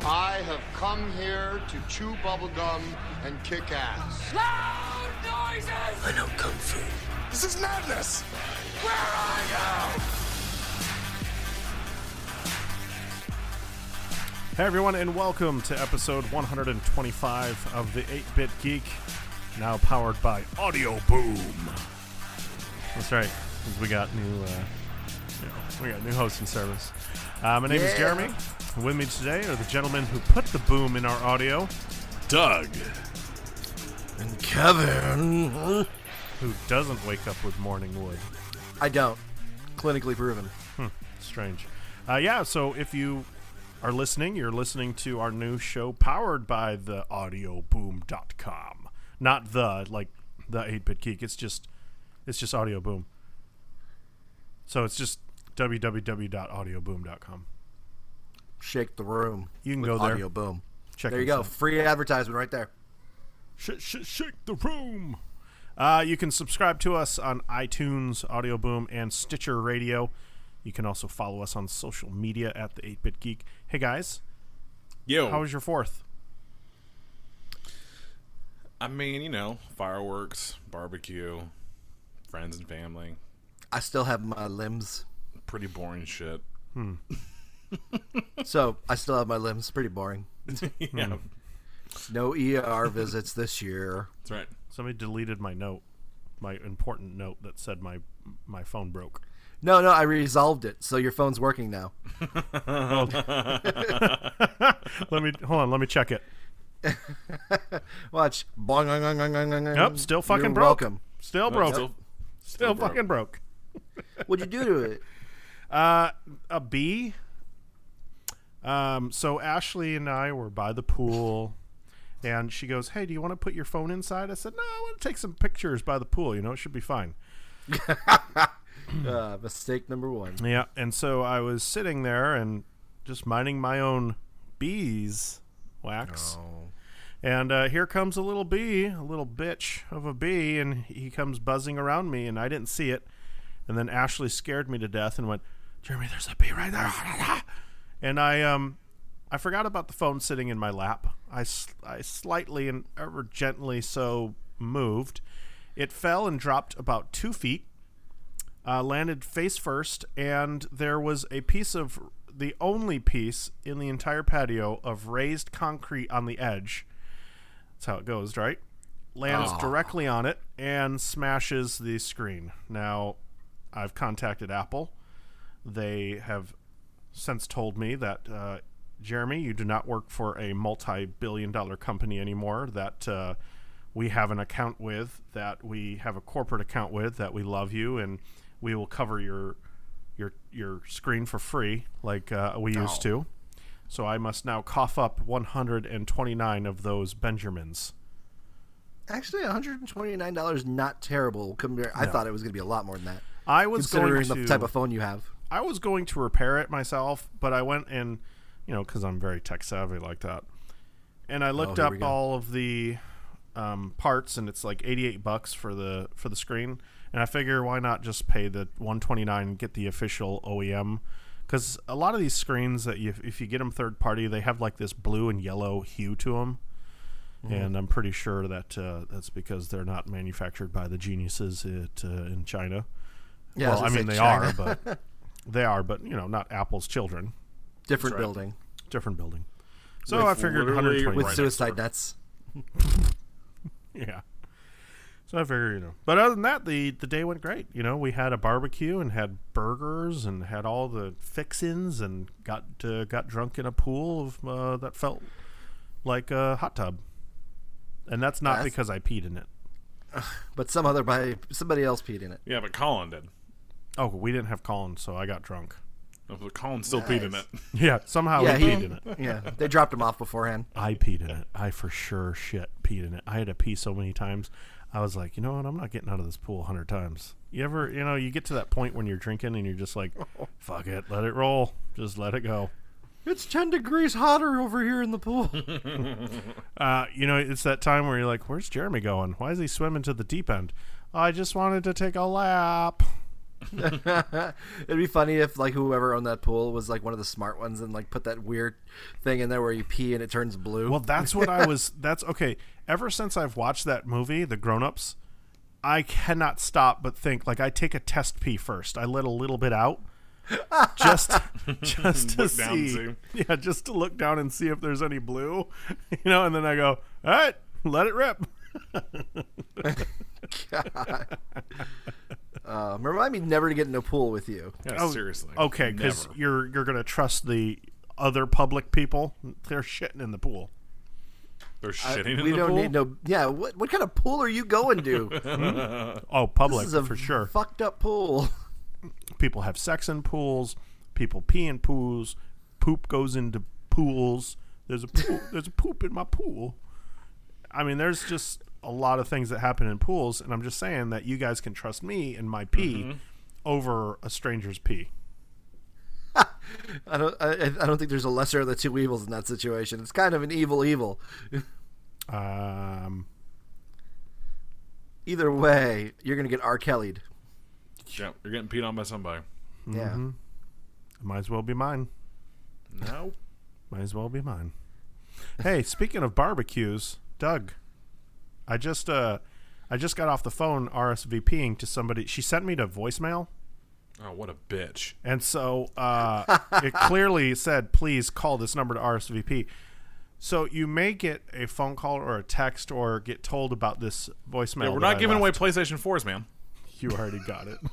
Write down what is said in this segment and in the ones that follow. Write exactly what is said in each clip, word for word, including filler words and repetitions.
I have come here to chew bubblegum and kick ass. Loud noises! I know Kung Fu. This is madness! Where are you? Hey everyone, and welcome to episode one twenty-five of the eight-Bit Geek, now powered by Audio Boom. That's right, because we got new, uh, you know, we got new hosting service. Uh, my name yeah. is Jeremy. With me today are the gentlemen who put the boom in our audio, Doug. And Kevin. who doesn't wake up with morning wood. I don't. Clinically proven. Hmm, strange. Uh, yeah, so if you are listening, you're listening to our new show powered by the audio boom dot com. Not the, like, the eight-Bit Geek. It's just, it's just Audio Boom. So it's just w w w dot audio boom dot com. Shake the room. You can with go there. Audio Boom. Check there you this go. out. Free advertisement right there. Sh- sh- shake the room. Uh, you can subscribe to us on iTunes, Audio Boom, and Stitcher Radio. You can also follow us on social media at the eight-Bit Geek. Hey guys, Yo. how was your fourth? I mean, you know, fireworks, barbecue, friends and family. I still have my limbs. Pretty boring shit. Hmm. So, I still have my limbs. Pretty boring. Yeah, No E R visits this year. that's right. Somebody deleted my note, my important note that said my my phone broke. No, no, I resolved it. So your phone's working now. Let me hold on. Let me check it. Watch. Boing, boing, boing, boing, boing, boing. Nope, still fucking You're broke. welcome. Still No, broke. still- Still, broke. fucking broke. What'd you do to it? Uh, a bee. Um, so Ashley and I were by the pool, and she goes, "Hey, do you want to put your phone inside?" I said, "No, I want to take some pictures by the pool. You know, it should be fine." Uh, mistake number one. Yeah, and so I was sitting there and just minding my own beeswax. Oh. And uh, here comes a little bee, a little bitch of a bee, and he comes buzzing around me, and I didn't see it. And then Ashley scared me to death and went, "Jeremy, there's a bee right there." And I um, I forgot about the phone sitting in my lap. I, s- I slightly and ever gently so moved. It fell and dropped about two feet, uh, landed face first, and there was a piece of, the only piece in the entire patio of raised concrete on the edge. That's how it goes, right? Lands Oh. directly on it and smashes the screen. Now, I've contacted Apple. They have since told me that, uh, Jeremy, you do not work for a multi-billion dollar company anymore, that uh, we have an account with, that we have a corporate account with, that we love you, and we will cover your your your screen for free like uh, we used Oh. to. So I must now cough up one hundred twenty-nine of those Benjamins. Actually, one hundred twenty-nine dollars is not terrible. Compared, I No. thought it was going to be a lot more than that. I was going Considering to the type of phone you have. I was going to repair it myself, but I went and, you know, because I'm very tech savvy like that, and I looked here up we go. all of the um, parts, and it's like eighty-eight bucks for the for the screen, and I figure why not just pay the one twenty-nine and get the official O E M, because a lot of these screens that you, if you get them third party, they have like this blue and yellow hue to them. And I'm pretty sure that uh, that's because they're not manufactured by the geniuses at, uh, in China. Yeah, well, was I gonna mean, say they China. are, but they are, but you know, not Apple's children. Different That's right. building. Different building. So With I figured literally one hundred twenty. With Right suicide next nets. Yeah. So I figured, you know. But other than that, the the day went great. You know, we had a barbecue and had burgers and had all the fixins and got uh, got drunk in a pool of uh, that felt like a hot tub. And that's not That's- because I peed in it. But some other by somebody else peed in it. Yeah, but Colin did. Oh, we didn't have Colin, so I got drunk. No, but Colin still peed in Nice. it. Yeah, somehow Yeah, he he- peed in it. Yeah, they dropped him off beforehand. I peed in it. I for sure shit peed in it. I had to pee so many times. I was like, you know what? I'm not getting out of this pool a hundred times. You ever, you know, you get to that point when you're drinking and you're just like, fuck it, let it roll. Just let it go. It's ten degrees hotter over here in the pool. Uh, you know, it's that time where you're like, where's Jeremy going? Why is he swimming to the deep end? I just wanted to take a lap. It'd be funny if like whoever owned that pool was like one of the smart ones and like put that weird thing in there where you pee and it turns blue. Well, that's what I was. That's okay. Ever since I've watched that movie, The Grown-Ups, I cannot stop but think. Like I take a test pee first. I let a little bit out, just just to Look down and see. see. Yeah, just to look down and see if there's any blue. You know, and then I go, all right, let it rip. God. Uh, remind me never to get in a pool with you. Yeah, Oh, seriously. Okay, because Never. you're you're gonna trust the other public people. They're shitting in the pool. They're I- shitting in we the don't pool. need no. Yeah, what what kind of pool are you going to? Oh, public This is a for sure. fucked up pool. People have sex in pools. People pee in pools. Poop goes into pools. There's a pool, there's a poop in my pool. I mean, there's just a lot of things that happen in pools, and I'm just saying that you guys can trust me and my pee Mm-hmm. over a stranger's pee. I don't. I, I don't think there's a lesser of the two evils in that situation. It's kind of an evil evil. Um, Either way, you're gonna get R. Kelly'd. Yeah, you're getting peed on by somebody. Yeah. might as well be mine. No. Might as well be mine. Hey, speaking of barbecues, Doug, I just uh, I just got off the phone RSVPing to somebody. She sent me to voicemail. Oh, what a bitch. And so uh, it clearly said, please call this number to R S V P. So you may get a phone call or a text or get told about this voicemail. Yeah, we're that not I giving left. away PlayStation fours, man. You already got it.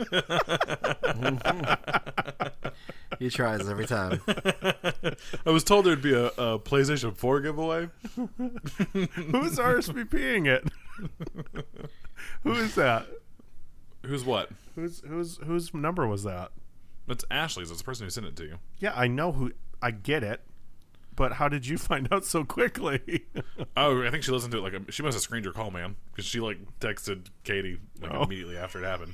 He tries every time. I was told there'd be a, a PlayStation four giveaway. Who's RSVPing it? Who is that? Who's what? Who's whose whose number was that? That's Ashley's. That's the person who sent it to you. Yeah, I know who. I get it. But how did you find out so quickly? Oh, I think she listened to it like a, she must have screened your call, man, because she like texted Katie like Oh. immediately after it happened.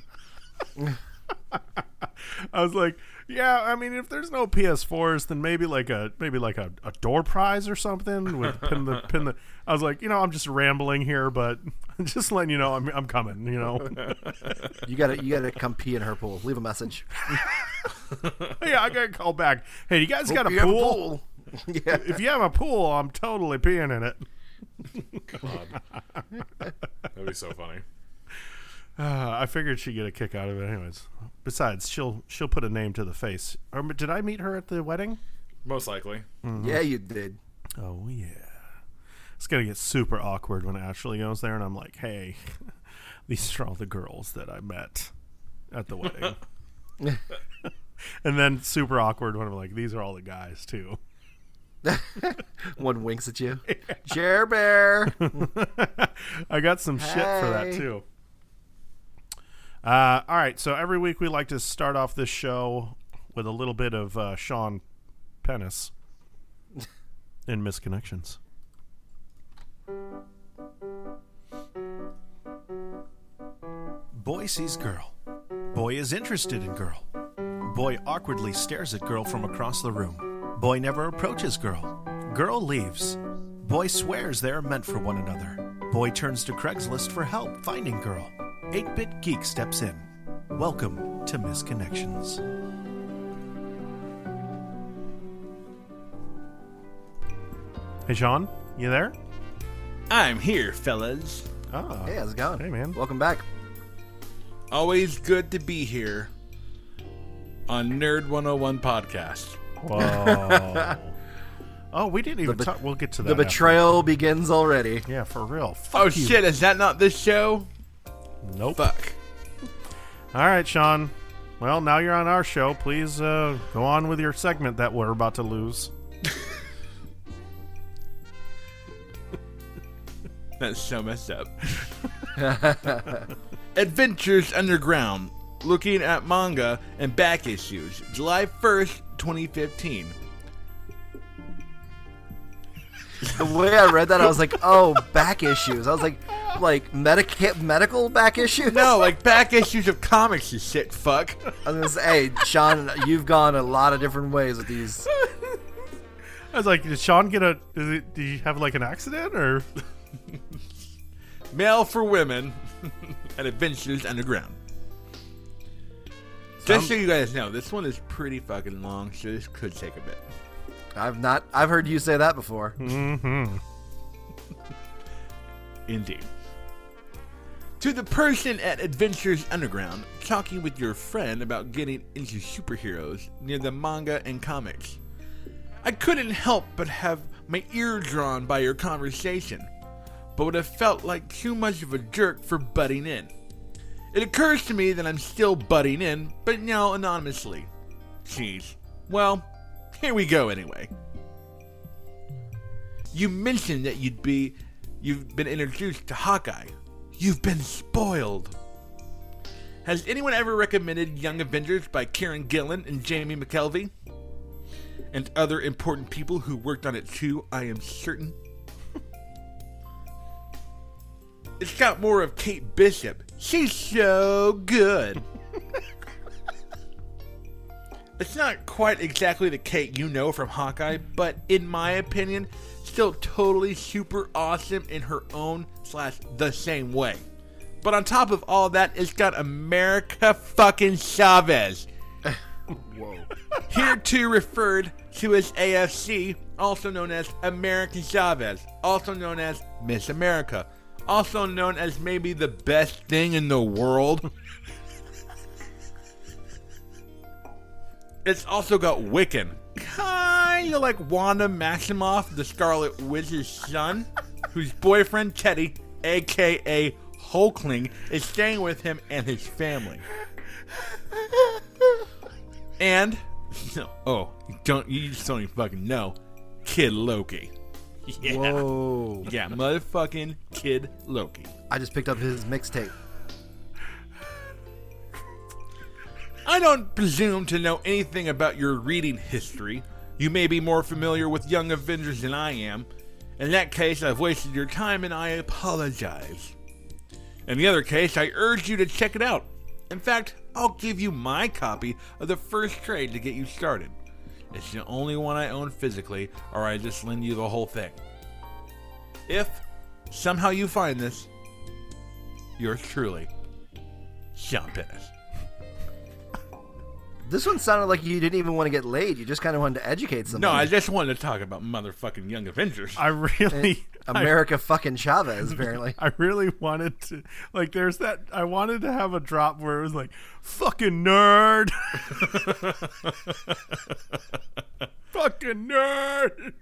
I was like, yeah, I mean, if there's no P S fours, then maybe like a maybe like a, a door prize or something with pin the pin the. I was like, you know, I'm just rambling here, but just letting you know I'm I'm coming. You know, You gotta you gotta come pee in her pool. Leave a message. yeah, I gotta call back. Hey, you guys got a You have pool? Yeah. If you have a pool, I'm totally peeing in it. God, that'd be so funny. Uh, I figured she'd get a kick out of it, anyways. Besides, she'll she'll put a name to the face. Or did I meet her at the wedding? Most likely. Yeah, you did. Oh yeah. It's gonna get super awkward when Ashley goes there, and I'm like, "Hey, these are all the girls that I met at the wedding." And then super awkward when I'm like, "These are all the guys too." One winks at you. Jer Bear. I got some shit for that Hey. too. Uh, all right, so every week we like to start off this show with a little bit of uh, Sean Pennis in Misconnections. Boy sees girl. Boy is interested in girl. Boy awkwardly stares at girl from across the room. Boy never approaches girl. Girl leaves. Boy swears they are meant for one another. Boy turns to Craigslist for help finding girl. eight-Bit Geek steps in. Welcome to Misconnections. Hey, Sean, you there? I'm here, fellas. Oh, Hey, how's it going? Hey, man. Welcome back. Always good to be here on Nerd one oh one Podcast. Whoa. Oh, we didn't even bet- talk. We'll get to that. The after. betrayal begins already. Yeah, for real. Fuck Oh you. shit, is that not this show? Nope. Fuck. All right, Sean. Well, now you're on our show. Please uh, go on with your segment that we're about to lose. That's so messed up. Adventures Underground, looking at manga and back issues, July first, twenty fifteen. The way I read that, I was like, "Oh, back issues." I was like, "Like medica- medical back issues?" No, like back issues of comics, you sick fuck. I was gonna say, "Hey, Sean, you've gone a lot of different ways with these." I was like, did Sean get a? Did, it, did he have like an accident or? Mail for women and Adventures Underground. Just so you guys know, this one is pretty fucking long, so this could take a bit. I've not. I've heard you say that before. Mm-hmm. Indeed. To the person at Adventures Underground, talking with your friend about getting into superheroes near the manga and comics. I couldn't help but have my ear drawn by your conversation, but would have felt like too much of a jerk for butting in. It occurs to me that I'm still butting in, but now anonymously. Jeez. Well, here we go anyway. You mentioned that you'd be, you've been introduced to Hawkeye. You've been spoiled. Has anyone ever recommended Young Avengers by Kieran Gillen and Jamie McKelvey? And other important people who worked on it too, I am certain. It's got more of Kate Bishop. She's so good. It's not quite exactly the Kate you know from Hawkeye, but in my opinion, still totally super awesome in her own slash the same way. But on top of all that, it's got America fucking Chavez. Whoa. Hereto referred to as A F C, also known as American Chavez, also known as Miss America, also known as maybe the best thing in the world. It's also got Wiccan, kinda like Wanda Maximoff, the Scarlet Witch's son, whose boyfriend Teddy, aka Hulkling, is staying with him and his family. And, no, oh, you don't, you just don't even fucking know, Kid Loki. Yeah. Whoa. Yeah, motherfucking Kid Loki. I just picked up his mixtape. I don't presume to know anything about your reading history. You may be more familiar with Young Avengers than I am. In that case, I've wasted your time and I apologize. In the other case, I urge you to check it out. In fact, I'll give you my copy of the first trade to get you started. It's the only one I own physically, or I just lend you the whole thing. If somehow you find this, yours truly, Sean Pennis. This one sounded like you didn't even want to get laid. You just kind of wanted to educate somebody. No, I just wanted to talk about motherfucking Young Avengers. I really, America fucking Chavez, apparently. I really wanted to, like, there's that, I wanted to have a drop where it was like, fucking nerd. Fucking nerd.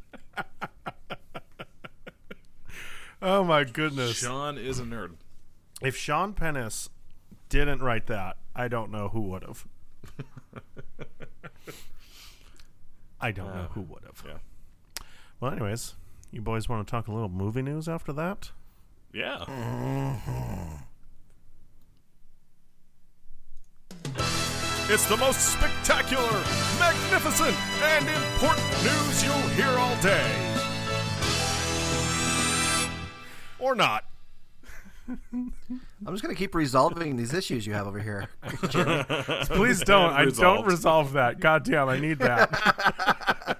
Oh my goodness. Sean is a nerd. If Sean Pennis didn't write that, I don't know who would have. I don't Uh, know who would have. Yeah. Well, anyways, you boys want to talk a little movie news after that? Yeah. It's the most spectacular, magnificent, and important news you'll hear all day. Or not. I'm just going to keep resolving these issues you have over here. Please don't. I don't Resolved. resolve that. God damn, I need that.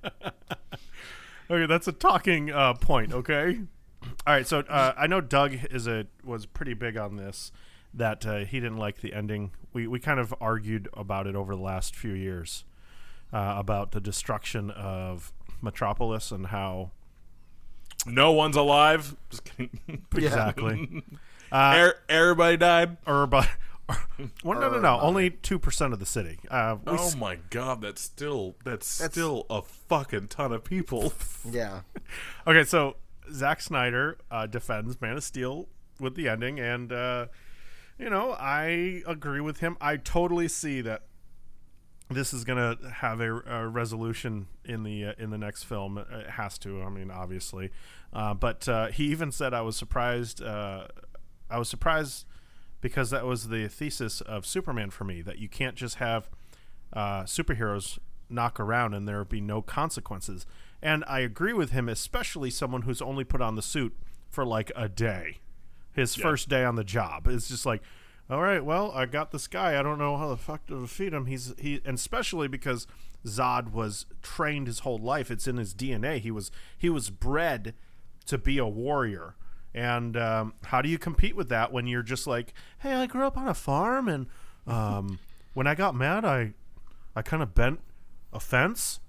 Okay, that's a talking uh, point, okay? All right, so uh, I know Doug is a was pretty big on this, that uh, he didn't like the ending. We, we kind of argued about it over the last few years, uh, about the destruction of Metropolis and how... No one's alive. Just kidding. Exactly. Uh, Er- everybody died. Urba, well, no, no, no. Only two percent of the city. Uh, we Oh s- my god, that's still that's, That's- still a fucking ton of people. Yeah. Okay, so Zack Snyder uh, defends Man of Steel with the ending, and uh, you know, I agree with him. I totally see that this is gonna have a, a resolution in the uh, in the next film. It has to. I mean, obviously, uh, but uh, he even said, "I was surprised. Uh, I was surprised because that was the thesis of Superman for me. That you can't just have uh, superheroes knock around and there be no consequences." And I agree with him, especially someone who's only put on the suit for like a day. His first day on the job. It's just like, all right, well, I got this guy. I don't know how the fuck to defeat him. He's he, and especially because Zod was trained his whole life. It's in his D N A. He was he was bred to be a warrior. And um, how do you compete with that when you're just like, hey, I grew up on a farm and um, when I got mad, I I kind of bent a fence.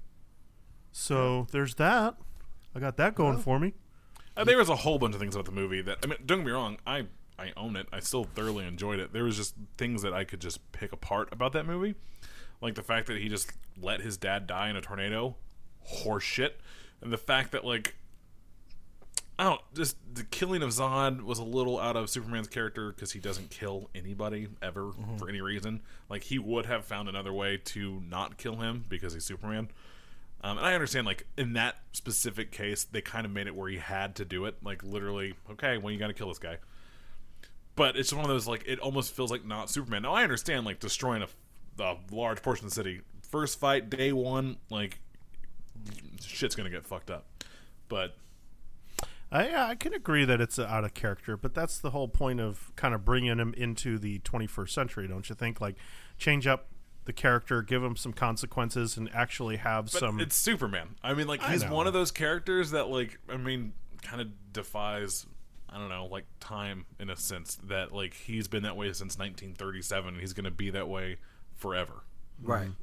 So there's that. I got that going for me. Uh, there was a whole bunch of things about the movie that, I mean, don't get me wrong, I, I own it. I still thoroughly enjoyed it. There was just things that I could just pick apart about that movie. Like the fact that he just let his dad die in a tornado. Horse shit. And the fact that, like, I don't, just the killing of Zod was a little out of Superman's character because he doesn't kill anybody ever mm-hmm. for any reason. Like, he would have found another way to not kill him because he's Superman. Um, and I understand, like, in that specific case, they kind of made it where he had to do it. Like, literally, okay, well, you gotta kill this guy. But it's one of those, like, it almost feels like not Superman. Now, I understand, like, destroying a, a large portion of the city. First fight, day one, like, shit's gonna get fucked up. But I I can agree that it's out of character, but that's the whole point of kind of bringing him into the twenty-first century, don't you think? Like, change up the character, give him some consequences, and actually have but some. It's Superman. I mean, like, he's one of those characters that, like, I mean, kind of defies, I don't know, like, time in a sense. That, like, he's been that way since nineteen thirty-seven, and he's gonna be that way forever. Right. Mm-hmm.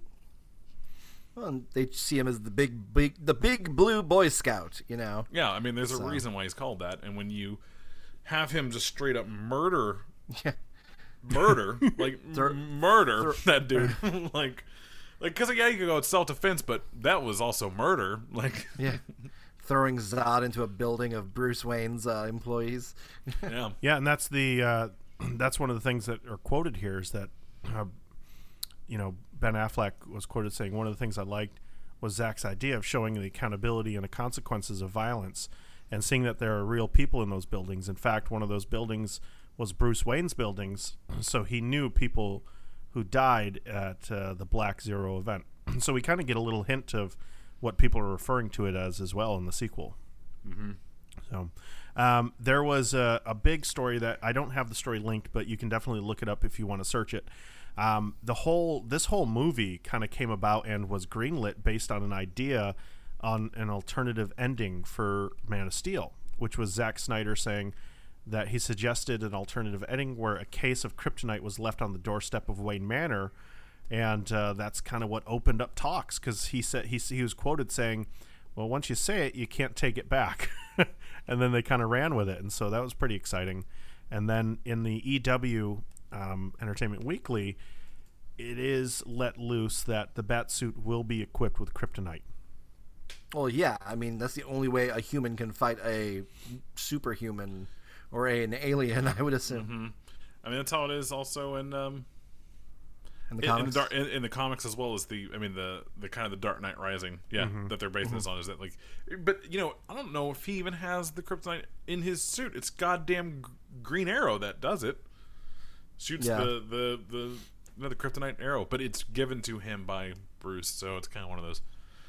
Well, and they see him as the big, big, the big blue Boy Scout, you know. Yeah, I mean, there's so. a reason why he's called that, and when you have him just straight up murder, yeah. murder, like Thur- murder thur- that dude, like, like, because yeah, you could go with self defense, but that was also murder, like, yeah, throwing Zod into a building of Bruce Wayne's uh, employees. yeah, yeah, and that's the uh, that's one of the things that are quoted here is that. Uh, you know, Ben Affleck was quoted saying one of the things I liked was Zach's idea of showing the accountability and the consequences of violence and seeing that there are real people in those buildings. In fact, one of those buildings was Bruce Wayne's buildings, so he knew people who died at uh, the Black Zero event. So we kind of get a little hint of what people are referring to it as as well in the sequel. mm-hmm. So um, there was a, a big story that I don't have the story linked, but you can definitely look it up if you want to search it. Um, the whole this whole movie kind of came about and was greenlit based on an idea on an alternative ending for Man of Steel, which was Zack Snyder saying that he suggested an alternative ending where a case of kryptonite was left on the doorstep of Wayne Manor, and uh, that's kind of what opened up talks because he said he he was quoted saying, "Well, once you say it, you can't take it back," and then they kind of ran with it, and so that was pretty exciting. And then in the E W. Um, Entertainment Weekly, it is let loose that the Batsuit will be equipped with kryptonite. Well, yeah, I mean that's the only way a human can fight a superhuman or a, an alien, I would assume. Mm-hmm. I mean that's how it is also in um, in the in, comics, in, the dark, in, in the comics as well as the I mean the the kind of the Dark Knight Rising, yeah, mm-hmm. that they're basing mm-hmm. this on is that like, but you know I don't know if he even has the kryptonite in his suit. It's goddamn Green Arrow that does it. Shoots yeah. the, the, the, you know, the kryptonite arrow, but it's given to him by Bruce, so it's kind of one of those.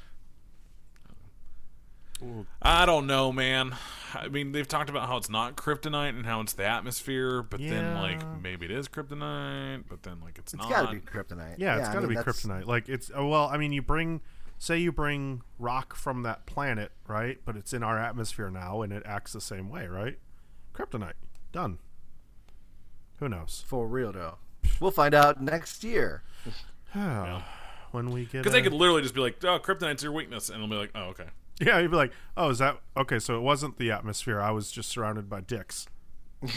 Ooh. I don't know, man. I mean, they've talked about how it's not kryptonite and how it's the atmosphere, but yeah. then, like, maybe it is kryptonite, but then, like, it's, it's not. It's gotta be kryptonite. Yeah, yeah it's gotta I mean, be that's... kryptonite. Like, it's, well, I mean, you bring, say you bring rock from that planet, right? But it's in our atmosphere now, and it acts the same way, right? Kryptonite. Done. Who knows? For real, though. We'll find out next year. yeah. When we get... Because a... they could literally just be like, oh, kryptonite's your weakness. And they'll be like, oh, okay. Yeah, you'd be like, oh, is that... Okay, so it wasn't the atmosphere. I was just surrounded by dicks. With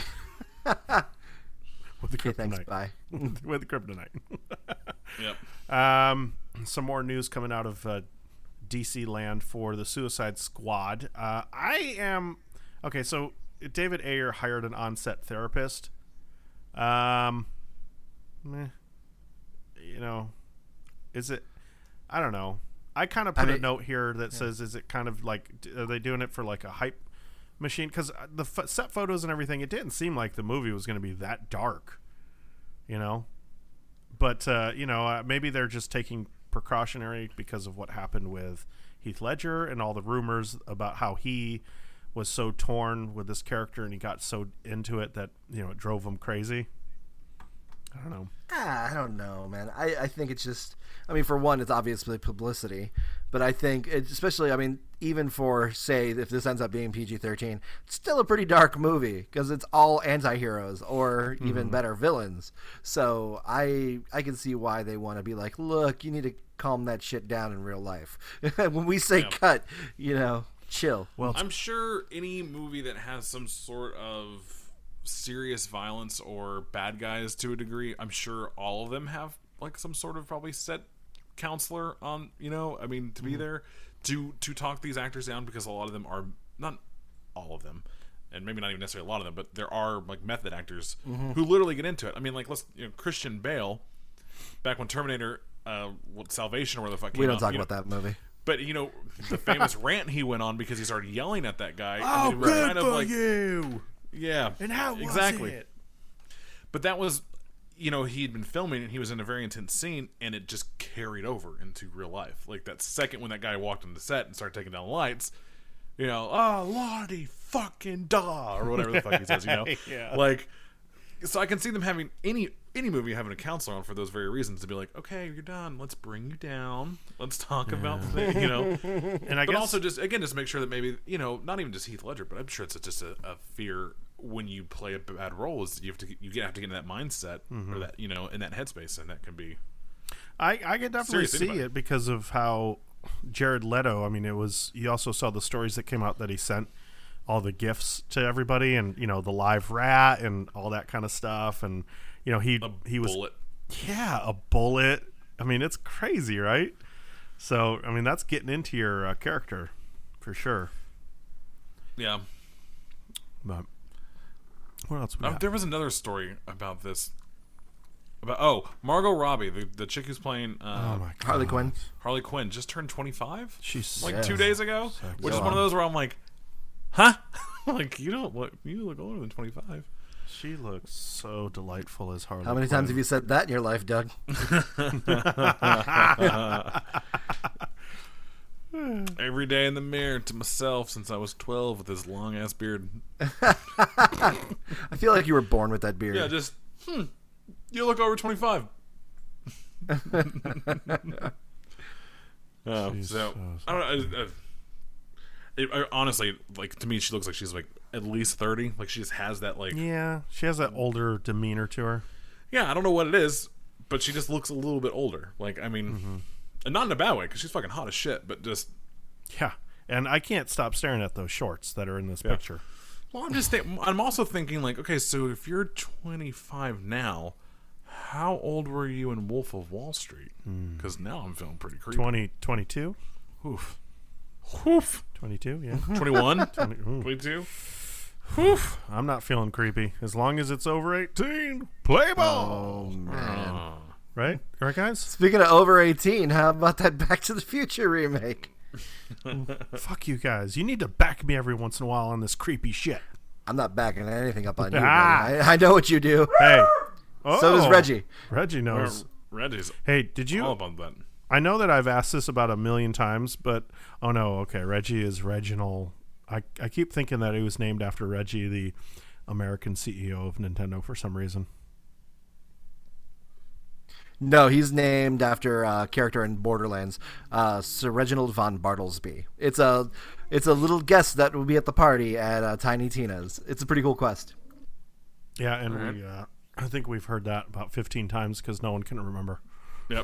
the kryptonite. Okay, thanks, bye. With the kryptonite. Yep. Um, some more news coming out of uh, D C land for the Suicide Squad. Uh, I am... Okay, so David Ayer hired an on-set therapist. Um, meh. You know, is it? I don't know. I kind of put I mean, a note here that yeah. says, "Is it kind of like are they doing it for like a hype machine?" Because the f- set photos and everything, it didn't seem like the movie was going to be that dark, you know. But uh, you know, uh, maybe they're just taking precautionary because of what happened with Heath Ledger and all the rumors about how he was so torn with this character and he got so into it that, you know, it drove him crazy. I don't know. Ah, I don't know, man. I, I think it's just, I mean, for one, it's obviously publicity, But I think, it, especially, I mean, even for, say, if this ends up being P G thirteen, it's still a pretty dark movie because it's all anti-heroes or even mm-hmm. better villains. So I I can see why they want to be like, look, you need to calm that shit down in real life. When we say yeah. cut, you know, chill. Well, I'm sure any movie that has some sort of serious violence or bad guys to a degree, I'm sure all of them have like some sort of probably set counselor on, you know, I mean, to be mm-hmm. there to to talk these actors down, because a lot of them are, not all of them, and maybe not even necessarily a lot of them, but there are like method actors mm-hmm. who literally get into it. I mean, like, let's, you know, Christian Bale, back when Terminator uh what, Salvation or whatever the fuck came we don't out, talk you about know, that movie, but you know, the famous rant he went on because he started yelling at that guy. Oh, and it was good kind of for like, you. Yeah, and how was exactly it? But that was, you know, he'd been filming and he was in a very intense scene, and it just carried over into real life. Like that second when that guy walked on the set and started taking down lights, you know, oh, Lordy fucking da, or whatever the fuck he says, you know, yeah. like. So I can see them having any any movie having a counselor on for those very reasons, to be like, okay, you're done. Let's bring you down. Let's talk yeah. about the, you know, and I but guess, also just again just make sure that maybe, you know, not even just Heath Ledger, but I'm sure it's just a, a fear when you play a bad role is you have to you have to get in that mindset mm-hmm. or that, you know, in that headspace, and that can be. I I could definitely see anybody. it because of how Jared Leto. I mean, it was. You also saw the stories that came out that he sent all the gifts to everybody, and you know, the live rat and all that kind of stuff, and you know, he a he was bullet. yeah a bullet. I mean, it's crazy, right? So I mean, that's getting into your uh, character for sure. Yeah, but what else? We uh, got? there was another story about this. About oh, Margot Robbie, the the chick who's playing uh, oh my God. Harley Quinn. Harley Quinn just turned twenty-five. She's like yeah. two days ago, Sexy. which is one of those where I'm like, huh? Like, you don't look, you look older than twenty-five. She looks so delightful as Harley How many Quinn. times have you said that in your life, Doug? Every day in the mirror to myself since I was twelve with this long ass beard. I feel like you were born with that beard. Yeah, just hmm. You look over twenty-five. uh, She's so so I don't know. I, I, it, I, honestly, like, to me, she looks like she's like at least thirty. Like, she just has that, like, Yeah, she has that older demeanor to her. yeah, I don't know what it is, but she just looks a little bit older. Like, I mean, Mm-hmm. and not in a bad way, because she's fucking hot as shit. But just Yeah, and I can't stop staring at those shorts that are in this Yeah. picture. well, I'm just think, I'm also thinking, like, okay, so if you're twenty-five now, how old were you in Wolf of Wall Street? Because now I'm feeling pretty creepy. twenty, twenty-two? Oof. Oof. twenty-two, yeah. twenty-one? twenty, ooh. twenty-two? Oof. I'm not feeling creepy. As long as it's over eighteen, play ball. Oh, man. Uh, Right? Right, guys? Speaking of over eighteen, how about that Back to the Future remake? Fuck you guys. You need to back me every once in a while on this creepy shit. I'm not backing anything up on you, Ah. buddy. I, I know what you do. Hey. Oh, So does Reggie. Reggie knows. Reggie's Hey, did you... all about that. I know that I've asked this about a million times, but... Oh, no. Okay. Reggie is Reginald. I, I keep thinking that he was named after Reggie, the American C E O of Nintendo, for some reason. No, he's named after a character in Borderlands, uh, Sir Reginald von Bartlesby. It's a, it's a little guest that will be at the party at uh, Tiny Tina's. It's a pretty cool quest. Yeah, and All right. we, uh, I think we've heard that about fifteen times because no one can remember. Yep.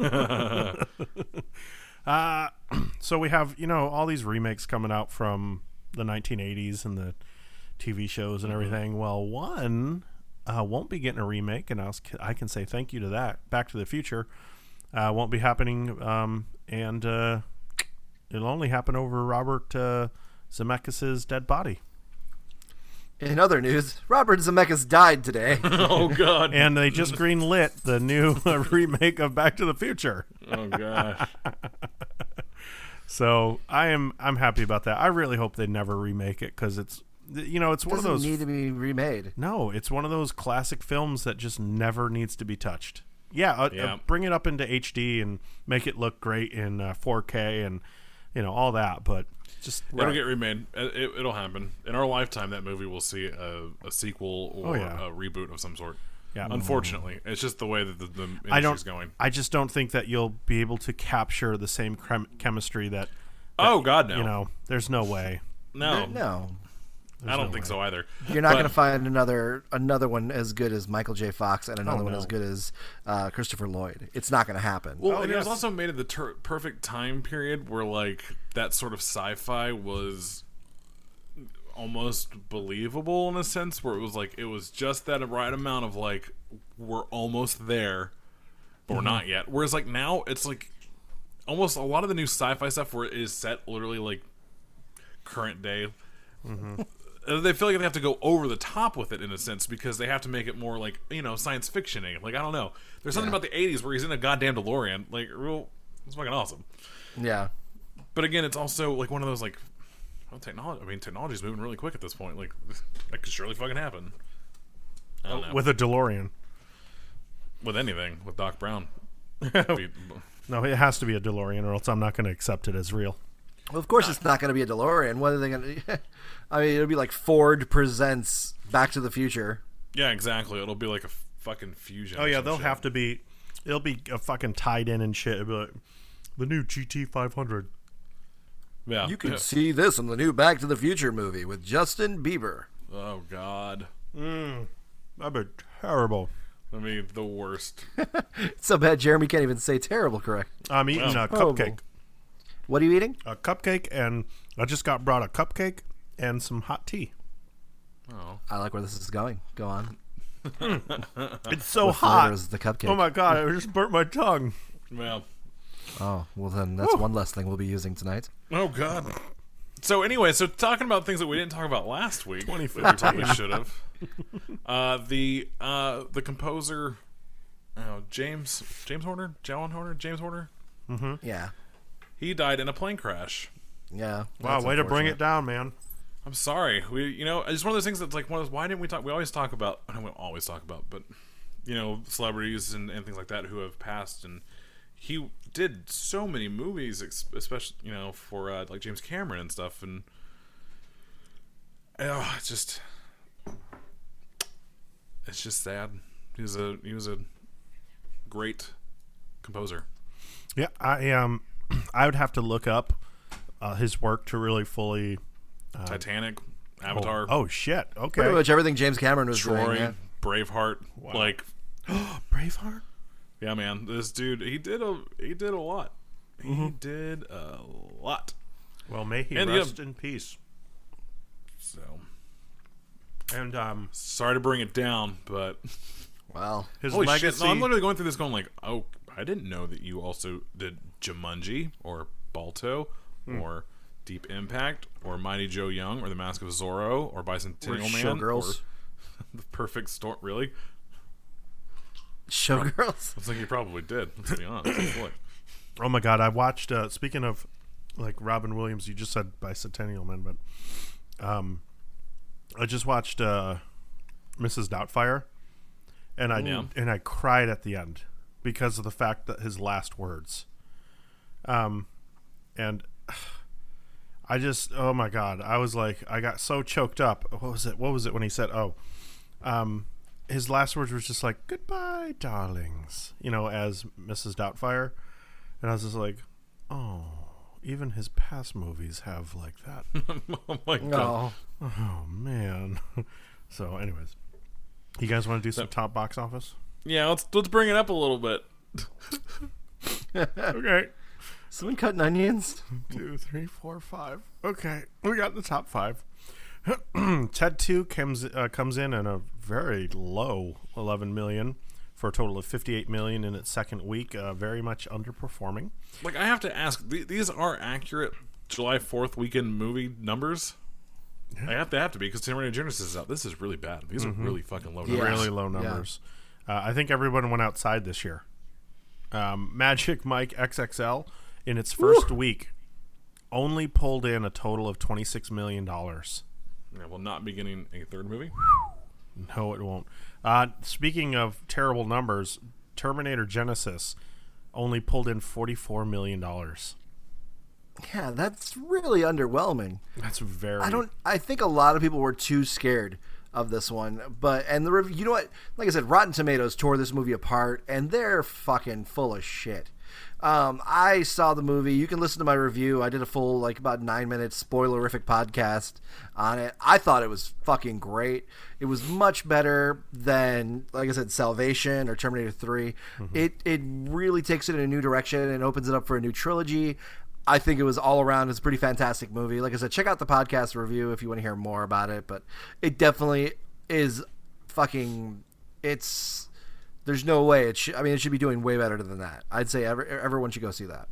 Uh, so we have, you know, all these remakes coming out from the nineteen eighties and the T V shows and everything. Well, one uh, won't be getting a remake, and I, was, I can say thank you to that. Back to the Future uh, won't be happening, um, and uh, it'll only happen over Robert uh, Zemeckis' dead body. In other news, Robert Zemeckis died today. Oh, God. And they just greenlit the new uh, remake of Back to the Future. Oh, gosh. So I am I'm happy about that. I really hope they never remake it because it's you know it's one Doesn't of those need to be remade. no it's one of those classic films that just never needs to be touched. Yeah, uh, Yeah. Uh, bring it up into H D and make it look great in uh, four K and you know all that, but just It'll get remade. It, it, it'll happen. In our lifetime, that movie will see a, a sequel or Oh, yeah. a reboot of some sort. Yeah. Unfortunately, it's just the way that the, the industry's I don't. going. I just don't think that you'll be able to capture the same chem- chemistry that. Oh God, no. You know, there's no way. no, No, I don't think so either. you're not But- going to find another another one as good as Michael J. Fox and another Oh, one no. as good as uh, Christopher Lloyd. It's not going to happen. Well, Oh, and it was yes. also made at the ter- perfect time period where like that sort of sci-fi was almost believable in a sense, where it was like it was just that right amount of like we're almost there, but we're not yet. Whereas like now it's like almost a lot of the new sci-fi stuff where it is set literally like current day. Uh, They feel like they have to go over the top with it in a sense because they have to make it more like, you know, science fiction-y. Like, I don't know. There's something about the eighties where he's in a goddamn DeLorean. Like, real, it's fucking awesome. Yeah. But again, it's also like one of those like, well, technology. I mean, technology's moving really quick at this point. Like, that could surely fucking happen. I don't know. With a DeLorean. With anything, with Doc Brown. Be- No, it has to be a DeLorean, or else I'm not going to accept it as real. Well, of course, it's not going to be a DeLorean. What are they going to? I mean, it'll be like Ford presents Back to the Future. yeah, exactly. It'll be like a fucking fusion. Oh yeah, they'll have to be. It'll be uh, fucking tied in and shit. It'll be like, the new G T five hundred. Yeah. You can Yeah. see this in the new Back to the Future movie with Justin Bieber. Oh God. That'd be terrible. I mean, the worst. It's so bad Jeremy can't even say terrible correct. I'm eating Wow. a cupcake. What are you eating? A cupcake, and I just got brought a cupcake and some hot tea. Oh. I like where this is going. Go on. It's so What hot. flavor is the cupcake? Oh my god! I just burnt my tongue. Well. Oh, well then that's one less thing we'll be using tonight. Oh God. So anyway, so talking about things that we didn't talk about last week, that we probably should have. Uh, the uh, the composer, oh, James James Horner, Jalen Horner, James Horner. Yeah. He died in a plane crash. Yeah. Wow, that's way to bring unfortunate. it down, man. I'm sorry. We, you know, it's one of those things that's like one of those. Why didn't we talk? We always talk about. I don't we always talk about, but you know, celebrities and, and things like that who have passed, and he did so many movies, ex- especially you know for uh, like James Cameron and stuff, and oh, it's just it's just sad. He was a he was a great composer. Yeah, I um, I would have to look up uh, his work to really fully. Titanic, Avatar, Oh shit! Okay. Pretty much everything James Cameron was Troy, doing. Yeah. Braveheart, like. Braveheart. Yeah, man, this dude, he did a he did a lot. He did a lot. Well, may he And, yeah. rest in peace. So And um, sorry to bring it down, but Wow. his holy legacy. shit! No, I'm literally going through this, going like, oh, I didn't know that you also did Jumanji or Balto or Deep Impact or Mighty Joe Young or The Mask of Zorro or Bicentennial Or Man Showgirls. or The Perfect Storm. Really? Showgirls. Looks like you probably did. Let's be honest. Boy. Oh my god! I watched. Uh, speaking of, like Robin Williams, you just said Bicentennial Man, but um, I just watched uh, Missus Doubtfire, and I Yeah. and I cried at the end because of the fact that his last words. Um, and I just, oh my god, I was like, I got so choked up. What was it? What was it when he said, "Oh," um, his last words was just like, "Goodbye, darlings," you know, as Missus Doubtfire. And I was just like, oh, even his past movies have like that. Oh my god. No. Oh, man. So, anyways, you guys want to do some top box office? Yeah, let's let's bring it up a little bit. Okay. Someone cutting onions? Two, three, four, five. Okay, we got the top five. Ted two comes uh, comes in at a very low eleven million for a total of fifty-eight million in its second week. Uh, very much underperforming. Like, I have to ask, th- these are accurate July fourth weekend movie numbers? I have to have to be, because Terminator Genesis is out. This is really bad. These are really fucking low numbers. Yeah. Really low numbers. Uh, I think everyone went outside this year. Um, Magic Mike X X L in its first week only pulled in a total of twenty-six million dollars. Yeah, will not be getting a third movie. No, it won't. Uh, speaking of terrible numbers, Terminator Genesis only pulled in forty-four million dollars. Yeah, that's really underwhelming. That's very. I don't. I think a lot of people were too scared of this one. But and the rev- you know what? Like I said, Rotten Tomatoes tore this movie apart, and they're fucking full of shit. Um, I saw the movie. You can listen to my review. I did a full, like, about nine minute spoilerific podcast on it. I thought it was fucking great. It was much better than, like I said, Salvation or Terminator three. Mm-hmm. It it really takes it in a new direction and opens it up for a new trilogy. I think it was all around. It's a pretty fantastic movie. Like I said, check out the podcast review if you want to hear more about it. But it definitely is fucking. It's. There's no way it should. I mean, it should be doing way better than that. I'd say every, everyone should go see that.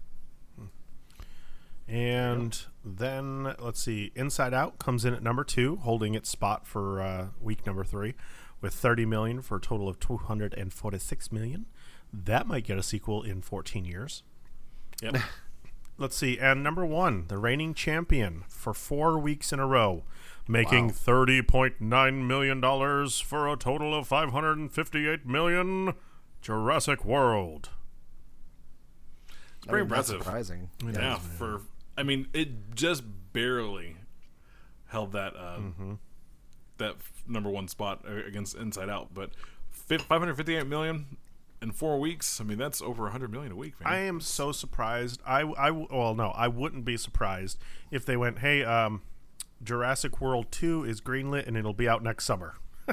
And then let's see, Inside Out comes in at number two, holding its spot for uh, week number three, with thirty million for a total of two hundred forty-six million. That might get a sequel in fourteen years. Yep. Let's see, and number one, the reigning champion for four weeks in a row, making Wow. thirty point nine million dollars for a total of five hundred fifty-eight million dollars. Jurassic World. It's pretty I mean, that's impressive. surprising. Yeah, for I mean, it just barely held that uh, Mm-hmm. that f- number one spot against Inside Out, but five hundred fifty-eight million in four weeks. I mean, that's over one hundred million a week, man. I am so surprised. I, I, well, no, I wouldn't be surprised if they went, hey, um, Jurassic World two is greenlit and it'll be out next summer.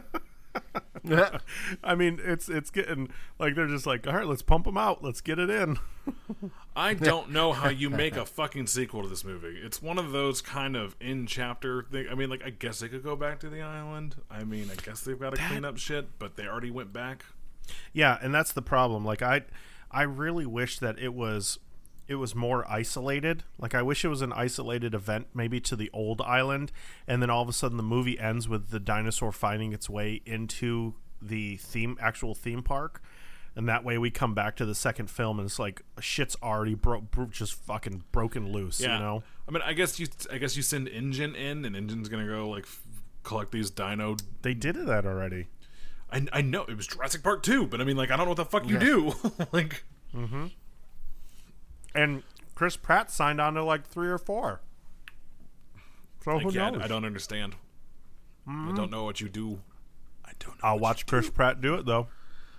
I mean, it's it's getting like they're just like, all right, let's pump them out, let's get it in. I don't know how you make a fucking sequel to this movie. It's one of those kind of in chapter thing. I mean, like, I guess they could go back to the island. I mean, I guess they've got to clean up shit, but they already went back. Yeah, and that's the problem. Like I, I really wish that it was, it was more isolated. Like I wish it was an isolated event, maybe to the old island, and then all of a sudden the movie ends with the dinosaur finding its way into the theme, actual theme park, and that way we come back to the second film and it's like shit's already bro- bro- just fucking broken loose. Yeah. You know. I mean, I guess you, I guess you send Engine in, and Engine's gonna go like f- collect these dino. They did that already. I, I know it was Jurassic Park two, but I mean, like, I don't know what the fuck you do. Like, And Chris Pratt signed on to like three or four. So who again, knows? I don't understand. I don't know what you do. I don't know. I'll what watch you Chris do. Pratt do it though.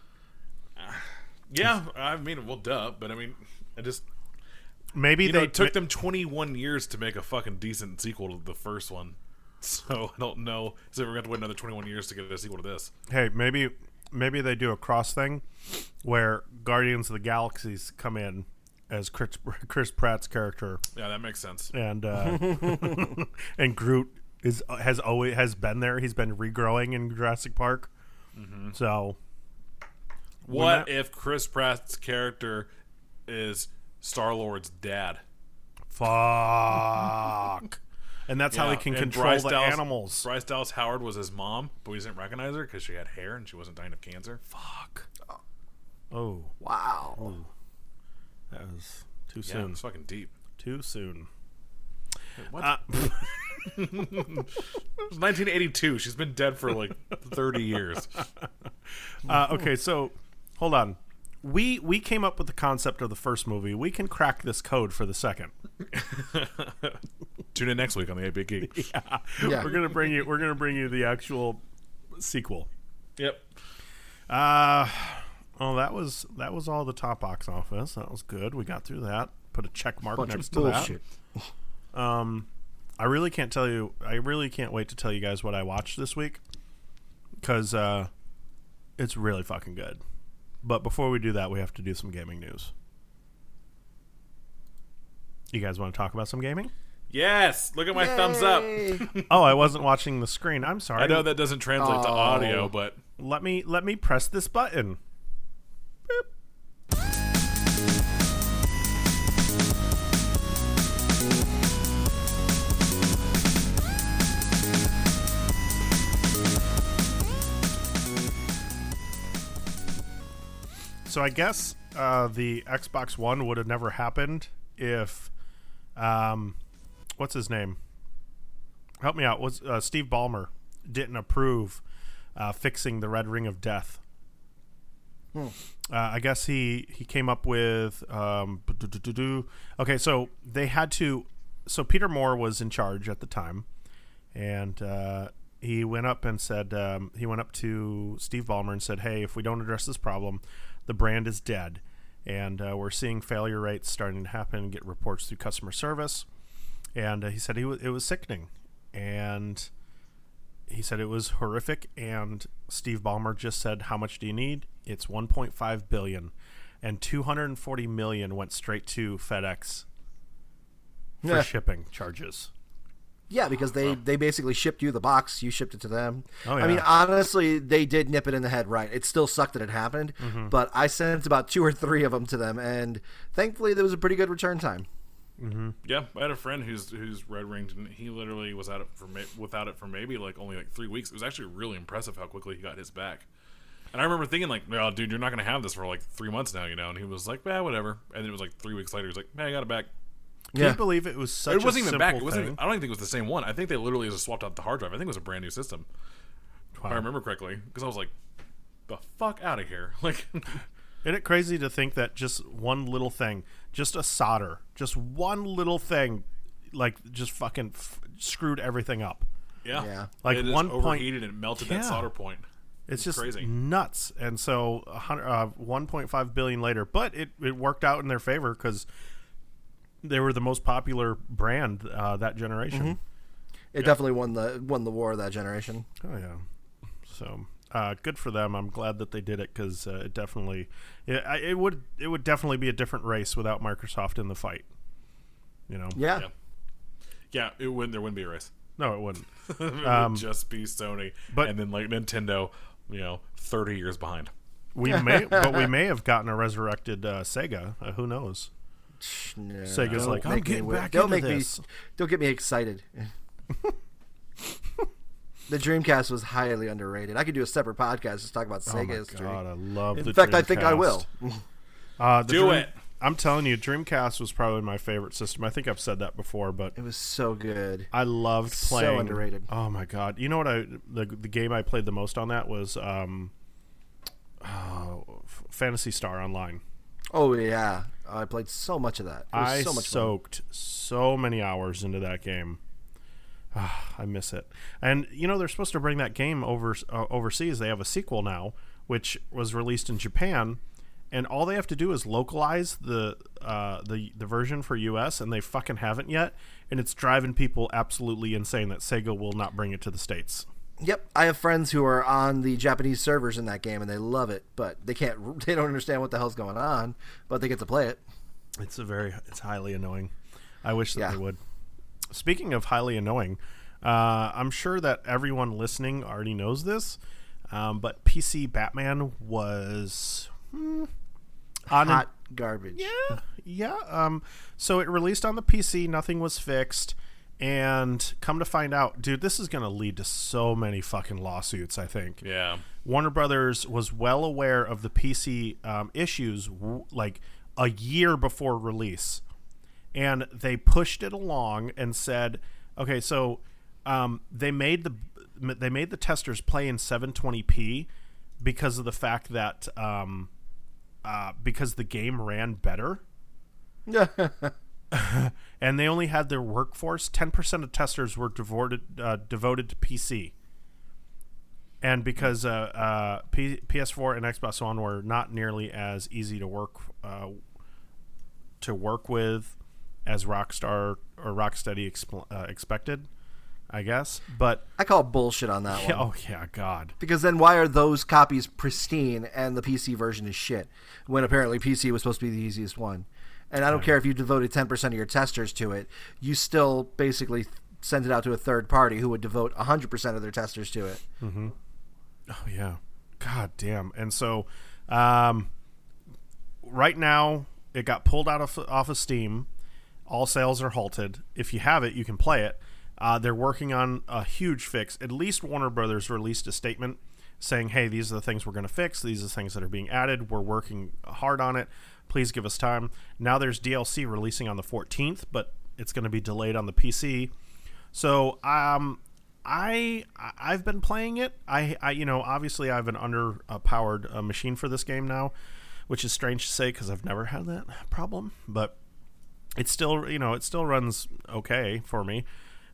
Yeah, I mean, well, duh. But I mean, I just Maybe you they know, it took them twenty-one years to make a fucking decent sequel to the first one. So I don't know. So we're going to have to wait another twenty-one years to get a sequel to this. Hey, maybe maybe they do a cross thing where Guardians of the Galaxies come in as Chris, Chris Pratt's character, Yeah, that makes sense. and uh, and Groot is has always has been there. He's been regrowing in Jurassic Park. So What that- if Chris Pratt's character is Star-Lord's dad? fuck, and that's how he Yeah, can and control Bryce the Dallas- animals. Bryce Dallas Howard was his mom, but we didn't recognize her because she had hair and she wasn't dying of cancer. Fuck. Oh, Wow. that was too Yeah, soon. it's fucking deep. Too soon. What? Uh, It was nineteen eighty-two. She's been dead for like thirty years. Uh, okay, so hold on. We we came up with the concept of the first movie. We can crack this code for the second. Tune in next week on the eight bit Geek. Yeah. We're gonna bring you. We're gonna bring you the actual sequel. Yep. Uh oh, that was that was all the top box office. That was good. We got through that. Put a check mark Bunch next of to bullshit. that. Um, I really can't tell you. I really can't wait to tell you guys what I watched this week because uh, it's really fucking good. But before we do that, we have to do some gaming news. You guys want to talk about some gaming? Yes. Look at my thumbs up. Oh, I wasn't watching the screen. I'm sorry. I know that doesn't translate to Oh. audio, but Let me let me press this button. So I guess uh, the Xbox One would have never happened if, um, what's his name? Help me out. Was uh, Steve Ballmer didn't approve uh, fixing the Red Ring of Death? Uh, I guess he he came up with um, okay. So they had to. So Peter Moore was in charge at the time, and uh, he went up and said um, he went up to Steve Ballmer and said, "Hey, if we don't address this problem, the brand is dead, and uh, we're seeing failure rates starting to happen. Get reports through customer service." And uh, he said he w- it was sickening, and he said it was horrific. And Steve Ballmer just said, "How much do you need?" It's one point five billion, and two hundred forty million went straight to FedEx for Yeah. shipping charges. Yeah, because they, they basically shipped you the box, you shipped it to them. Oh, I mean, yeah. honestly, they did nip it in the head right. It still sucked that it happened, Mm-hmm. but I sent about two or three of them to them, and thankfully there was a pretty good return time. Yeah, I had a friend who's who's red ringed, and he literally was at it for ma- without it for maybe like only like three weeks. It was actually really impressive how quickly he got his back. And I remember thinking like, "No, dude, you're not gonna have this for like three months now, you know." And he was like, "Yeah, whatever." And then it was like three weeks later, he was like, "Hey, I got it back." Can Yeah. you believe it was such It wasn't a even simple back. It wasn't. thing? Even, I don't even think it was the same one. I think they literally just swapped out the hard drive. I think it was a brand new system, if I remember correctly. Because I was like, "The fuck out of here!" Like, Isn't it crazy to think that just one little thing, just a solder, just one little thing, like just fucking f- screwed everything up. yeah, Yeah. Like it just one point- overheated and melted Yeah. that solder point. It's just crazy. nuts. And so a hundred- uh, one point five billion later, but it, it worked out in their favor because they were the most popular brand uh, that generation. It definitely won the won the war of that generation. Oh yeah. So uh, good for them. I'm glad that they did it because uh, it definitely it, I- it would it would definitely be a different race without Microsoft in the fight. You know. Yeah. Yeah. Yeah, it wouldn't. There wouldn't be a race. No, it wouldn't. It Um, would just be Sony, but- and then like Nintendo, you know, thirty years behind. We may, but we may have gotten a resurrected uh, Sega. Uh, who knows? No, Sega's don't like, I'm make me getting wi- back don't into make this. Me, don't get me excited. The Dreamcast was highly underrated. I could do a separate podcast just talk about Oh Sega my history. god, I love. In the fact, I think I Dreamcast. will. Uh, the Do Dream- it. I'm telling you, Dreamcast was probably my favorite system. I think I've said that before, but It was so good. I loved So playing. underrated. Oh my god! You know what? I the the game I played the most on that was um, uh, F- Fantasy Star Online. Oh yeah, I played so much of that. It was I so much soaked so many hours into that game. Ah, I miss it. And you know they're supposed to bring that game over uh, overseas. They have a sequel now, which was released in Japan, and all they have to do is localize the uh, the the version for U S, and they fucking haven't yet. And it's driving people absolutely insane that Sega will not bring it to the States. fun. Yep, I have friends who are on the Japanese servers in that game, and they love it, but they can't. They don't understand what the hell's going on, but they get to play it. It's a very it's highly annoying. I wish that Yeah. they would. Speaking of highly annoying, uh, I'm sure that everyone listening already knows this, um, but P C Batman was hmm, on Hot garbage. yeah, yeah. Um, so it released on the P C. Nothing was fixed, and come to find out, dude, this is going to lead to so many fucking lawsuits. I think. Yeah. Warner Brothers was well aware of the P C um, issues w- like a year before release, and they pushed it along and said, "Okay, so um, they made the they made the testers play in seven twenty p because of the fact that um, uh, because the game ran better." And they only had their workforce. ten percent of testers were devoted uh, devoted to P C. And because uh, uh, P- P S four and Xbox One were not nearly as easy to work uh, to work with as Rockstar or Rocksteady expl- uh, expected, I guess. But I call bullshit on that yeah, one. oh yeah, God. Because then why are those copies pristine and the P C version is shit? When apparently P C was supposed to be the easiest one. And I don't care if you devoted ten percent of your testers to it, you still basically send it out to a third party who would devote one hundred percent of their testers to it. Oh yeah, God damn. And so, um, right now it got pulled out of off of Steam. All sales are halted. If you have it, you can play it. Uh, they're working on a huge fix. At least Warner Brothers released a statement saying, "Hey, these are the things we're going to fix. These are the things that are being added. We're working hard on it. Please give us time." Now there's D L C releasing on the fourteenth, but it's going to be delayed on the P C. So, um, I I've been playing it. I, I you know obviously I have an underpowered uh, machine for this game now, which is strange to say because I've never had that problem. But it still you know it still runs okay for me.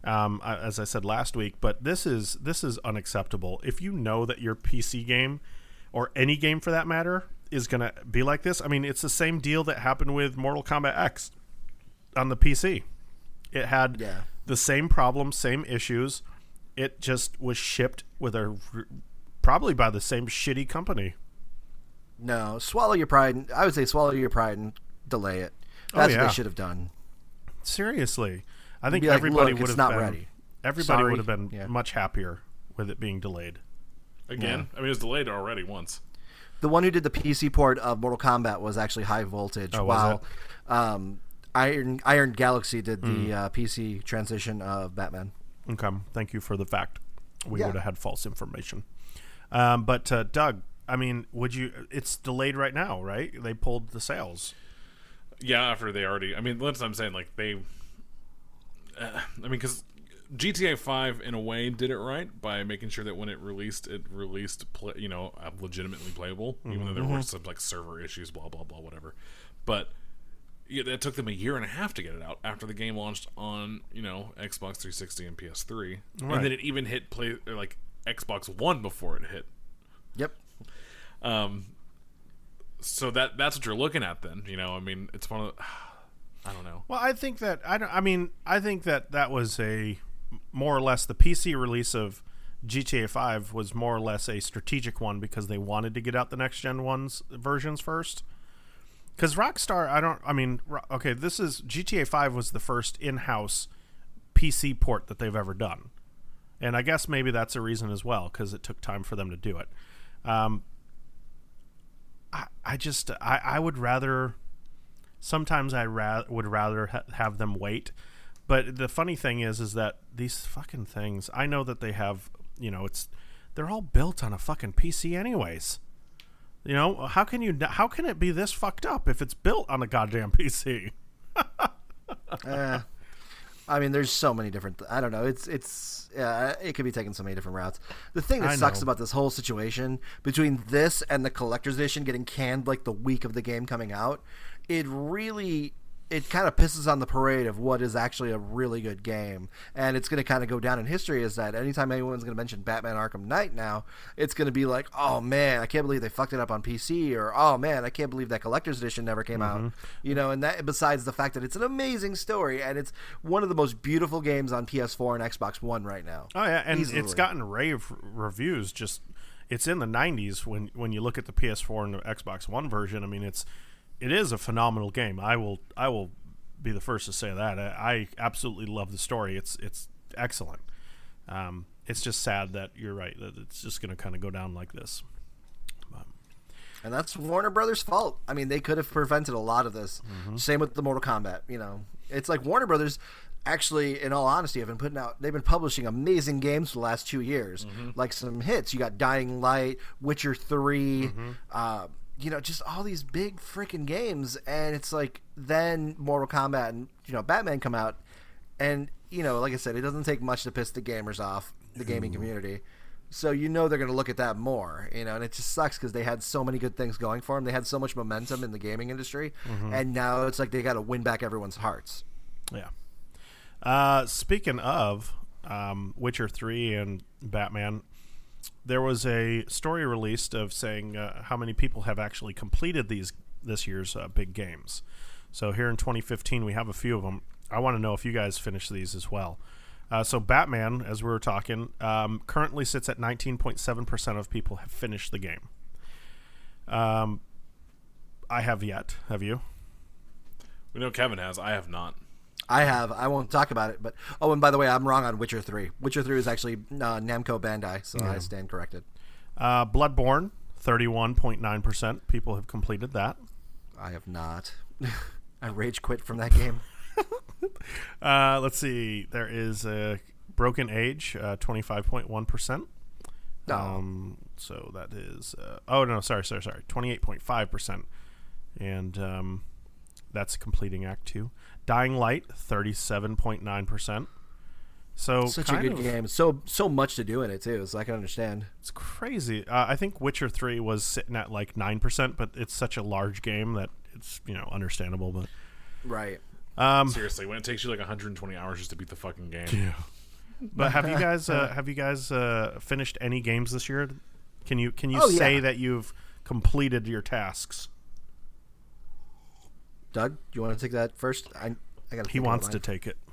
um, I- as I said last week. But this is this is unacceptable. If you know that your P C game, or any game for that matter, is going to be like this, I mean, it's the same deal that happened with Mortal Kombat X on the P C. It had Yeah. the same problems, same issues. It just was shipped with a probably by the same shitty company. No, swallow your pride. And, I would say swallow your pride and delay it. Oh, That's yeah. what they should have done. Seriously, I think Be like, everybody "Look, would it's have not been ready." everybody Sorry. would have been Yeah. much happier with it being delayed. Again, I mean, it was delayed already once. The one who did the P C port of Mortal Kombat was actually High Voltage, Oh, was while um, Iron Iron Galaxy did Hmm. the uh, P C transition of Batman. Okay, thank you for the fact. We Yeah. would have had false information. Um, but uh, Doug, I mean, would you? It's delayed right now, right? They pulled the sales. Yeah, after they already. I mean, that's what I'm saying. Like they. Uh, I mean, because G T A five in a way did it right by making sure that when it released, it released, play, you know, uh, legitimately playable, even though there were some like server issues, blah blah blah, whatever. But yeah, it took them a year and a half to get it out after the game launched on, you know, Xbox three sixty and P S three, Right. and then it even hit play or like Xbox One before it hit. Yep. Um, so that that's what you're looking at then. You know, I mean, it's one of the, I don't know. Well, I think that I don't. I mean, I think that that was a more or less the P C release of G T A five was more or less a strategic one because they wanted to get out the next gen ones versions first. Because Rockstar, I don't. I mean, Ro- okay, this is G T A five was the first in-house P C port that they've ever done, and I guess maybe that's a reason as well because it took time for them to do it. Um, I, I just, I, I would rather. Sometimes I ra- would rather ha- have them wait, but the funny thing is, is that these fucking things. I know that they have, you know, it's they're all built on a fucking P C anyways. You know, how can you? How can it be this fucked up if it's built on a goddamn P C? Eh, I mean, there's so many different. I don't know. It's it's yeah. It could be taken so many different routes. The thing that I sucks know. about this whole situation between this and the collector's edition getting canned like the week of the game coming out, it really it kind of pisses on the parade of what is actually a really good game, and it's going to kind of go down in history as that anytime anyone's going to mention Batman Arkham Knight now, it's going to be like, oh man, I can't believe they fucked it up on P C, or oh man, I can't believe that collector's edition never came out, you know. And that, besides the fact that it's an amazing story and it's one of the most beautiful games on P S four and Xbox One right now. Oh yeah, and Easily. it's gotten rave reviews. Just it's in the nineties when when you look at the P S four and the Xbox One version. I mean, it's it is a phenomenal game. I will I will be the first to say that. I, I absolutely love the story. It's it's excellent. Um, it's just sad that you're right that it's just going to kind of go down like this. And that's Warner Brothers' fault. I mean, they could have prevented a lot of this. Mm-hmm. Same with the Mortal Kombat. You know, it's like Warner Brothers, actually, in all honesty, have been putting out. They've been publishing amazing games for the last two years. Mm-hmm. Like some hits. You got Dying Light, Witcher three. Mm-hmm. Uh, you know, just all these big freaking games. And it's like then Mortal Kombat and you know Batman come out, and you know, like I said, it doesn't take much to piss the gamers off, the gaming community. So you know they're going to look at that more, you know, and it just sucks because they had so many good things going for them. They had so much momentum in the gaming industry, and now it's like they got to win back everyone's hearts. Yeah. Uh, speaking of um, Witcher three and Batman, there was a story released of saying uh, how many people have actually completed these this year's uh, big games. So here in twenty fifteen, we have a few of them. I want to know if you guys finished these as well. Uh, so Batman, as we were talking, um, currently sits at nineteen point seven percent of people have finished the game. Um, I have yet. Have you? We know Kevin has. I have not. I have. I won't talk about it, but oh, and by the way, I'm wrong on Witcher three. Witcher three is actually uh, Namco Bandai, so I stand corrected. Uh, Bloodborne, thirty-one point nine percent people have completed that. I have not. I rage quit from that game. Uh, let's see. There is a Broken Age, uh, twenty-five point one percent. No. Um, so that is. Uh, oh no, sorry, sorry, sorry. Twenty-eight point five percent, and um, that's completing Act Two. Dying Light, thirty-seven point nine percent. So Such a kind good of- game. So so much to do in it too, so I can understand. It's crazy. Uh, I think Witcher Three was sitting at like nine percent, but it's such a large game that it's you know understandable. But Right. Um, Seriously, when it takes you like one hundred twenty hours just to beat the fucking game. Yeah. But have you guys uh, have you guys uh, finished any games this year? Can you can you Oh, say yeah. that you've completed your tasks? Doug, do you want to take that first? I, I got. He wants to take it.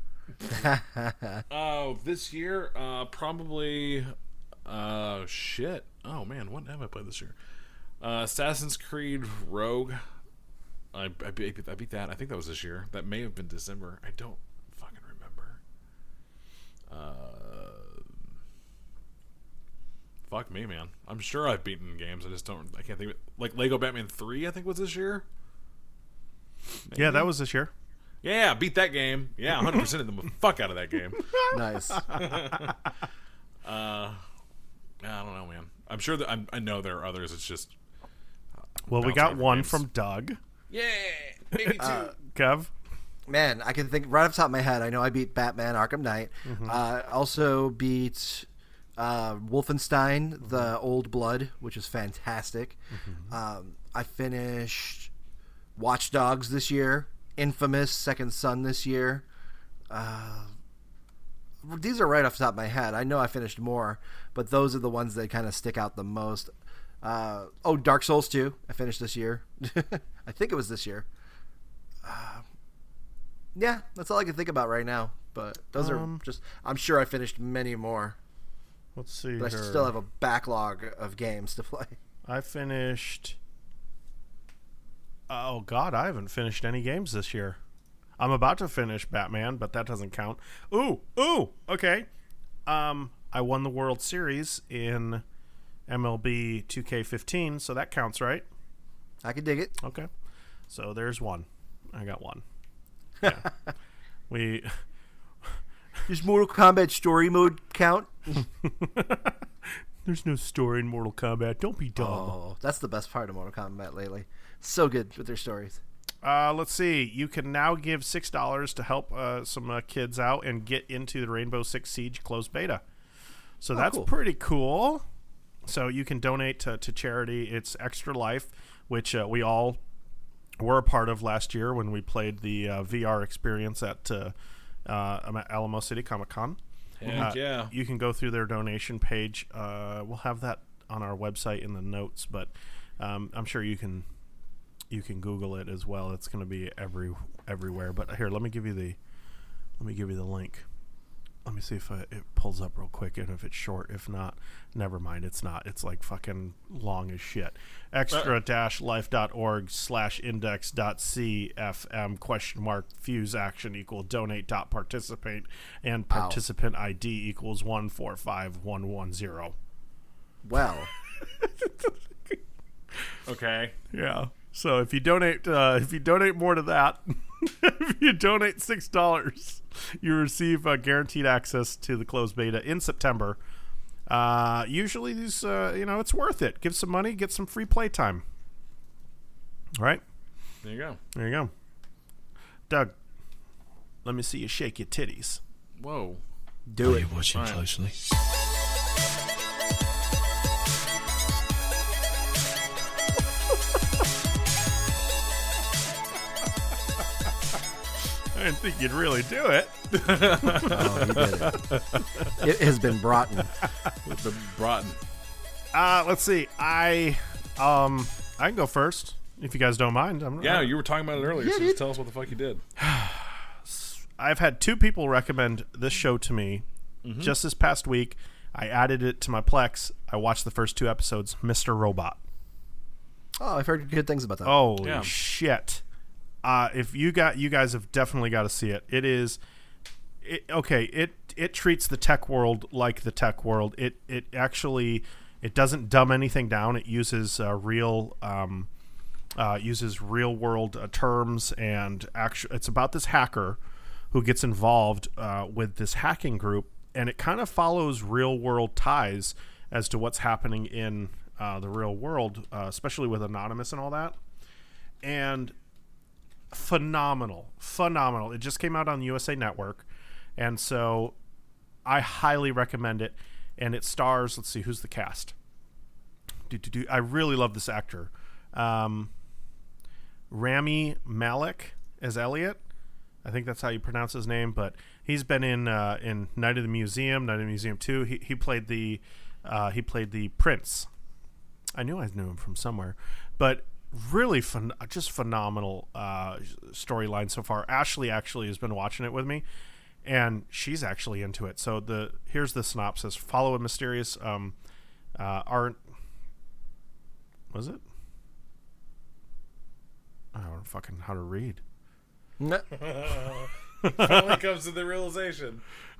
Oh, this year, uh, probably. Uh, shit. Oh man, what have I played this year? Uh, Assassin's Creed Rogue. I, I, beat, I beat that. I think that was this year. That may have been December. I don't fucking remember. Uh, fuck me, man. I'm sure I've beaten games. I just don't. I can't think of it. Like Lego Batman three, I think was this year. Maybe? Yeah, that was this year. Yeah, beat that game. Yeah, one hundred percent of the fuck out of that game. Nice. Uh, I don't know, man. I'm sure that I'm, I know there are others. It's just Well, we bounce got around one games. from Doug. yeah, maybe two. Kev. Man, I can think right off the top of my head. I know I beat Batman Arkham Knight. Mm-hmm. Uh, also beat uh, Wolfenstein: Mm-hmm. The Old Blood, which is fantastic. Mm-hmm. Um, I finished Watch Dogs this year. Infamous: Second Son this year. Uh, these are right off the top of my head. I know I finished more, but those are the ones that kind of stick out the most. Uh, oh, Dark Souls two. I finished this year. I think it was this year. Uh, yeah, that's all I can think about right now. But those Um, are just. I'm sure I finished many more, Let's see but I here. still have a backlog of games to play. I finished. Oh God, I haven't finished any games this year. I'm about to finish Batman, but that doesn't count. Ooh, ooh, okay. Um, I won the World Series in M L B two K fifteen, so that counts, right? I could dig it. Okay, so there's one. I got one. Yeah. we. Does Mortal Kombat story mode count? There's no story in Mortal Kombat. Don't be dumb. Oh, that's the best part of Mortal Kombat lately. So good with their stories. Uh, let's see. You can now give six dollars to help uh, some uh, kids out and get into the Rainbow Six Siege closed beta. So Oh, that's cool. pretty cool. So you can donate to, to charity. It's Extra Life, which uh, we all were a part of last year when we played the uh, V R experience at uh, uh, Alamo City Comic Con. Heck Uh, yeah. You can go through their donation page. Uh, we'll have that on our website in the notes, but um, I'm sure you can you can Google it as well. It's going to be every everywhere. But here, let me give you the let me give you the link. Let me see if I, it pulls up real quick, and if it's short. If not, never mind. It's not. It's like fucking long as shit. Extra dash life dot org slash index dot cfm question mark fuse action equal donate dot participate and Wow. participant I D equals one four five one one zero. Well, Okay. Yeah. So if you donate, uh, if you donate more to that, if you donate six dollars, you receive uh, guaranteed access to the closed beta in September. Uh, usually, these, uh, you know, it's worth it. Give some money, get some free playtime. All right. There you go. There you go. Doug, let me see you shake your titties. Whoa. do it. Watching Fine. closely. I didn't think you'd really do it. Oh, you did it. It has been brought in. The Broughton. Uh, let's see. I, um, I can go first if you guys don't mind. I'm, Yeah, you were talking about it earlier, so dude. just tell us what the fuck you did. I've had two people recommend this show to me just this past week. I added it to my Plex. I watched the first two episodes. Mister Robot. Oh, I've heard good things about that. Holy Yeah. shit! Uh, if you got, you guys have definitely got to see it. It is, it, okay. It it treats the tech world like the tech world. It it actually it doesn't dumb anything down. It uses uh, real um, uh, uses real world uh, terms and actually it's about this hacker who gets involved uh, with this hacking group, and it kind of follows real world ties as to what's happening in uh, the real world, uh, especially with Anonymous and all that. And phenomenal, phenomenal. It just came out on the U S A Network, and so I highly recommend it. And it stars, let's see, who's the cast? Do, do, do. I really love this actor. Um, Rami Malek as Elliot. I think that's how you pronounce his name. But he's been in uh, in Night of the Museum, Night of the Museum two. He he played the uh, he played the prince. I knew I knew him from somewhere, but really fun, just phenomenal uh, storyline so far. Ashley actually has been watching it with me, and she's actually into it. So the here's the synopsis: follow a mysterious um, uh, art. Was it? I don't know fucking how to read. No. Finally comes to the realization.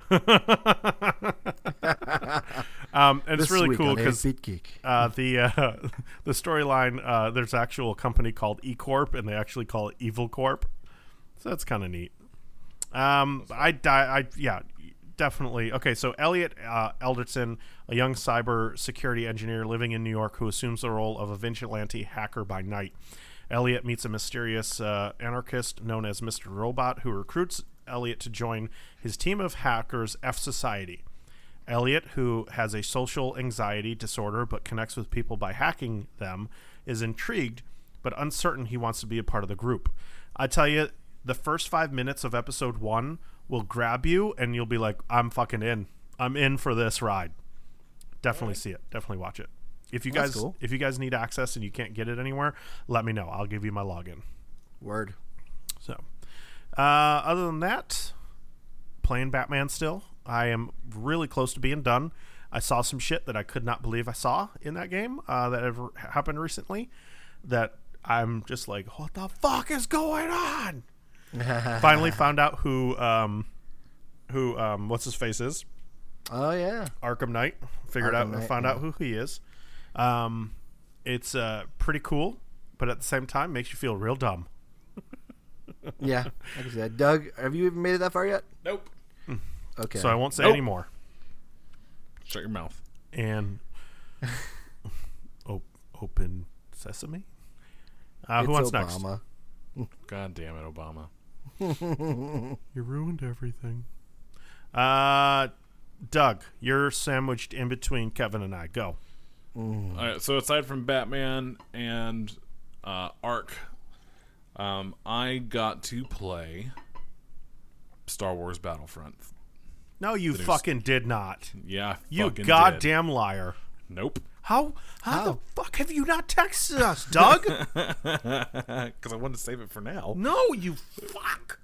um, and This it's really week cool on because eight-Bit Geek. uh, the uh, the storyline uh, there's actual company called E Corp, and they actually call it Evil Corp. So that's kind of neat. Um, I die. I yeah, definitely. Okay, so Elliot uh, Elderton, a young cyber security engineer living in New York, who assumes the role of a vigilante hacker by night. Elliot meets a mysterious uh, anarchist known as Mister Robot, who recruits Elliot to join his team of hackers, F Society. Elliot, who has a social anxiety disorder but connects with people by hacking them, is intrigued but uncertain he wants to be a part of the group. I tell you, the first five minutes of episode one will grab you, and you'll be like, I'm fucking in. I'm in for this ride. Definitely right. See it. Definitely watch it. If you Well, guys that's cool. if you guys need access and you can't get it anywhere, let me know. I'll give you my login. Word. So, uh, other than that, playing Batman still. I am really close to being done. I saw some shit that I could not believe I saw in that game uh, that ever happened recently that I'm just like, what the fuck is going on? Finally found out who, um, who, um, what's his face is. Oh, yeah. Arkham Knight. Figured Arkham out, Knight, found yeah. out who he is. Um, it's uh, pretty cool, but at the same time, makes you feel real dumb. Yeah, I can see that. Doug, have you even made it that far yet? Nope. Okay. So I won't say Nope. any more. Shut your mouth. And op- open sesame. Uh, It's who wants Obama. God damn it, Obama. next? You ruined everything. Uh, Doug, you're sandwiched in between Kevin and I. Go. All right, so aside from Batman and uh, Ark, um, I got to play Star Wars Battlefront. No, you The new fucking did not. Yeah, I You fucking goddamn liar. did. Nope. How how, How? the fuck have you not texted us, Doug? Because I wanted to save it for now. No, you fuck.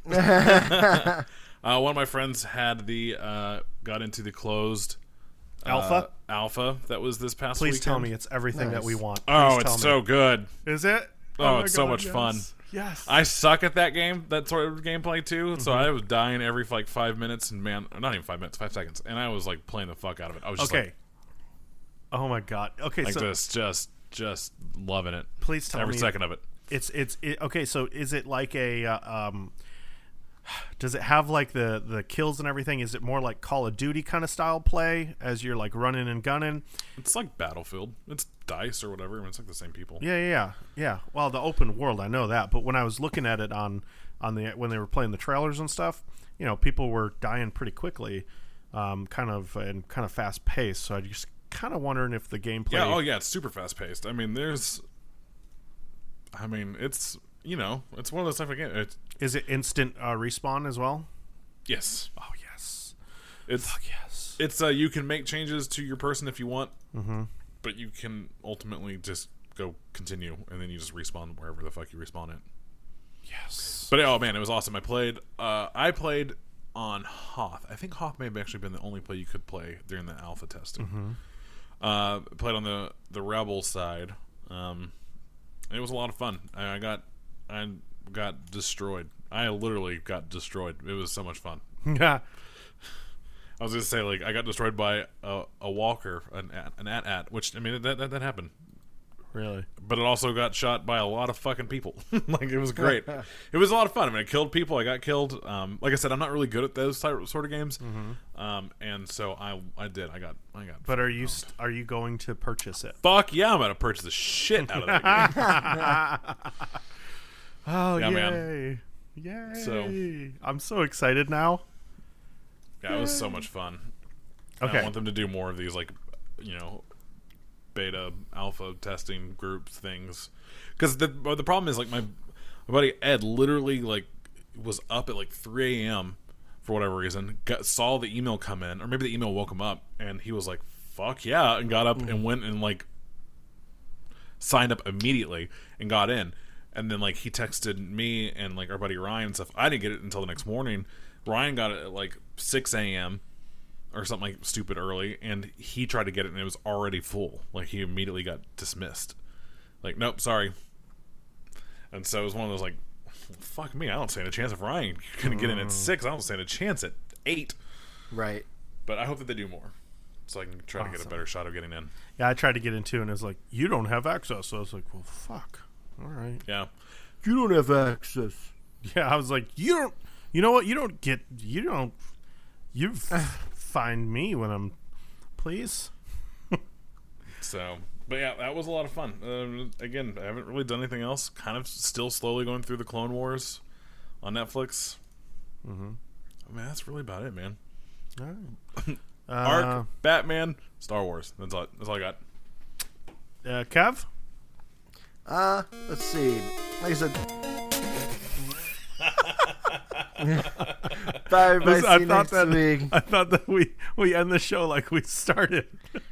Uh, one of my friends had the uh, got into the closed Alpha? uh, alpha that was this past Please weekend. tell me it's everything that Nice. we want. Oh, Please tell it's me. so good. Is it? Oh, my it's so God, much yes. fun. Yes. I suck at that game, that sort of gameplay too. So Mm-hmm. I was dying every like five minutes, and man, not even five minutes, five seconds, and I was like playing the fuck out of it. I was just okay. like, Oh my God. Okay, like so this, just, just loving it. please tell every me second of it. It's it's it, okay. So is it like a uh, um? Does it have like the the kills and everything? Is it more like Call of Duty kind of style play as you're like running and gunning? It's like Battlefield. It's dice or whatever. I mean, it's like the same people. Yeah, yeah, yeah, yeah. Well, the open world, I know that, but when I was looking at it on on the when they were playing the trailers and stuff, you know, people were dying pretty quickly, um, kind of and kind of fast paced. So I just kind of wondering if the gameplay. Yeah. Oh yeah, it's super fast paced. I mean, there's. I mean, it's you know, it's one of those type of games. It's, Is it instant uh, respawn as well? yes. Oh yes. It's Yes. it's uh you can make changes to your person if you want, Mm-hmm. but you can ultimately just go continue and then you just respawn wherever the fuck you respawn it. Yes. But oh man, it was awesome. I played uh I played on Hoth. I think Hoth may have actually been the only play you could play during the alpha testing. Mm-hmm. Uh played on the the rebel side. Um and it was a lot of fun. I, I got I got destroyed. I literally got destroyed. It was so much fun. Yeah. I was gonna say, like, I got destroyed by a, a walker, an at, an at at, which I mean that, that that happened, Really. but it also got shot by a lot of fucking people. Like it was great. It was a lot of fun. I mean, I killed people. I got killed. Um, like I said, I'm not really good at those type, sort of games, um, and so I I did. I got I got. But are you st- are you going to purchase it? Fuck yeah! I'm gonna purchase the shit out of that game. Oh Yeah, yay! man. Yay! So- I'm so excited now. Yeah, it was so much fun. And Okay. I want them to do more of these, like, you know, beta, alpha testing groups things. Because the the problem is, like, my, my buddy Ed literally, like, was up at like three a.m. for whatever reason, got, saw the email come in, or maybe the email woke him up, and he was like, fuck yeah, and got up mm-hmm. and went and like signed up immediately and got in. And then like he texted me and like our buddy Ryan and stuff. I didn't get it until the next morning. Ryan got it at like six a.m. or something like stupid early, and he tried to get it and it was already full. Like he immediately got dismissed. Like, nope, sorry. And so it was one of those like, fuck me, I don't stand a chance if Ryan couldn't get in at six. I don't stand a chance at eight. Right. But I hope that they do more, so I can try awesome. to get a better shot of getting in. Yeah, I tried to get in too, and it was like, you don't have access. So I was like, well, fuck. All right. Yeah. You don't have access. Yeah, I was like, you don't. You know what? You don't get. You don't. You find me when I'm. Please. So, but yeah, that was a lot of fun. Uh, again, I haven't really done anything else. Kind of still slowly going through the Clone Wars on Netflix. Mm-hmm. I mean, that's really about it, man. All right. uh, Ark, Batman, Star Wars. That's all. That's all I got. Uh, Kev. Uh, let's see. Like I said. Bye, everybody. See I you thought next that week. I thought that we we end the show like we started.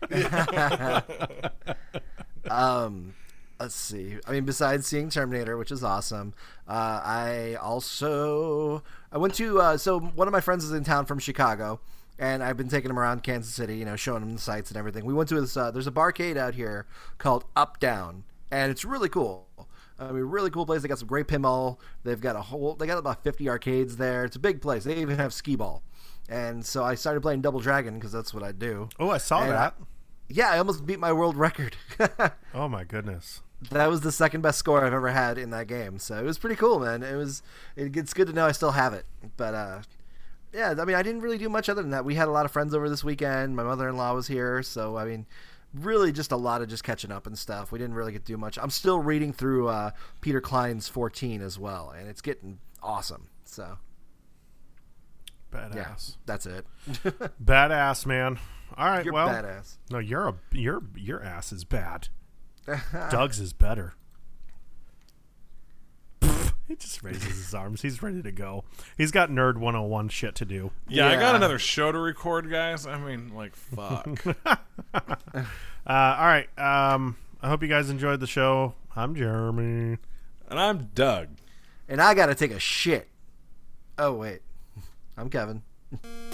um, let's see. I mean, besides seeing Terminator, which is awesome, uh, I also I went to. Uh, so one of my friends is in town from Chicago, and I've been taking him around Kansas City, you know, showing him the sights and everything. We went to this. Uh, there's a barcade out here called Up Down, and it's really cool. I mean, really cool place. They got some great pinball. They've got a whole. They got about fifty arcades there. It's a big place. They even have skee ball. And so I started playing Double Dragon because that's what I do. Oh, I saw and that. I, yeah, I almost beat my world record. Oh my goodness. That was the second best score I've ever had in that game. So it was pretty cool, man. It was. It, it's good to know I still have it. But uh, yeah, I mean, I didn't really do much other than that. We had a lot of friends over this weekend. My mother-in-law was here, so I mean. Really just a lot of just catching up and stuff. We didn't really get to do much. I'm still reading through uh, Peter Klein's fourteen as well, and it's getting awesome. So, badass. Yeah, that's it. Badass, man. All right, you're well, badass. No, you're a your your ass is bad. Doug's is better. He just raises his arms. He's ready to go. He's got Nerd one oh one shit to do. Yeah, Yeah. I got another show to record, guys. I mean, like, fuck. uh, all right. Um, I hope you guys enjoyed the show. I'm Jeremy. And I'm Doug. And I got to take a shit. Oh, wait. I'm Kevin.